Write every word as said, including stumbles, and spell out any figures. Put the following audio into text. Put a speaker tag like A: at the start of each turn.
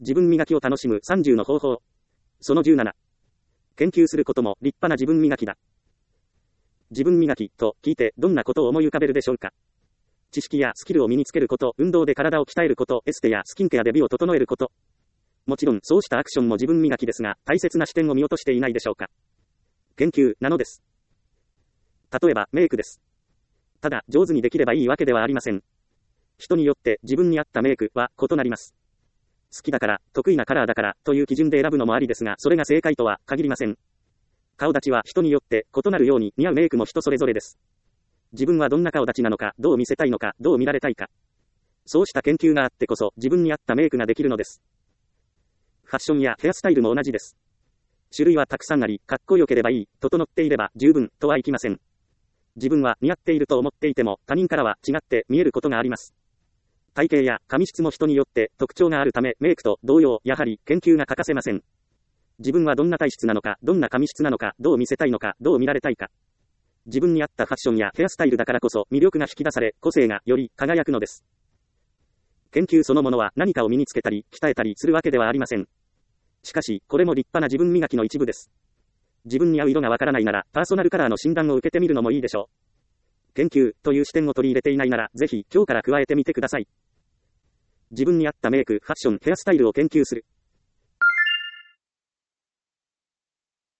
A: 自分磨きを楽しむさんじゅうの方法。そのじゅうなな。研究することも立派な自分磨きだ。自分磨きと聞いてどんなことを思い浮かべるでしょうか。知識やスキルを身につけること、運動で体を鍛えること、エステやスキンケアで美を整えること。もちろんそうしたアクションも自分磨きですが、大切な視点を見落としていないでしょうか。研究なのです。例えばメイクです。ただ上手にできればいいわけではありません。人によって自分に合ったメイクは異なります。好きだから、得意なカラーだからという基準で選ぶのもありですが、それが正解とは限りません。顔立ちは人によって異なるように似合うメイクも人それぞれです。自分はどんな顔立ちなのか、どう見せたいのか、どう見られたいか。そうした研究があってこそ自分に合ったメイクができるのです。ファッションやヘアスタイルも同じです。種類はたくさんあり、かっこよければいい、整っていれば十分とはいきません。自分は似合っていると思っていても、他人からは違って見えることがあります。体型や髪質も人によって特徴があるため、メイクと同様、やはり研究が欠かせません。自分はどんな体質なのか、どんな髪質なのか、どう見せたいのか、どう見られたいか。自分に合ったファッションやヘアスタイルだからこそ魅力が引き出され、個性がより輝くのです。研究そのものは何かを身につけたり、鍛えたりするわけではありません。しかし、これも立派な自分磨きの一部です。自分に合う色がわからないなら、パーソナルカラーの診断を受けてみるのもいいでしょう。研究という視点を取り入れていないなら、ぜひ今日から加えてみてください。自分に合ったメイク、ファッション、ヘアスタイルを研究する。